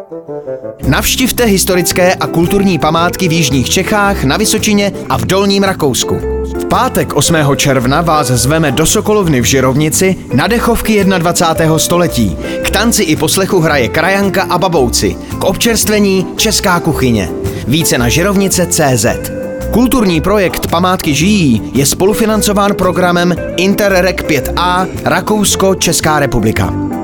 Navštivte historické a kulturní památky v jižních Čechách, na Vysočině a v Dolním Rakousku. V pátek 8. června vás zveme do Sokolovny v Žirovnici na dechovky 21. století. K tanci i poslechu hraje krajanka a babouci. K občerstvení česká kuchyně. Více na žirovnice.cz. Kulturní projekt Památky žijí je spolufinancován programem Interreg 5A Rakousko-Česká republika.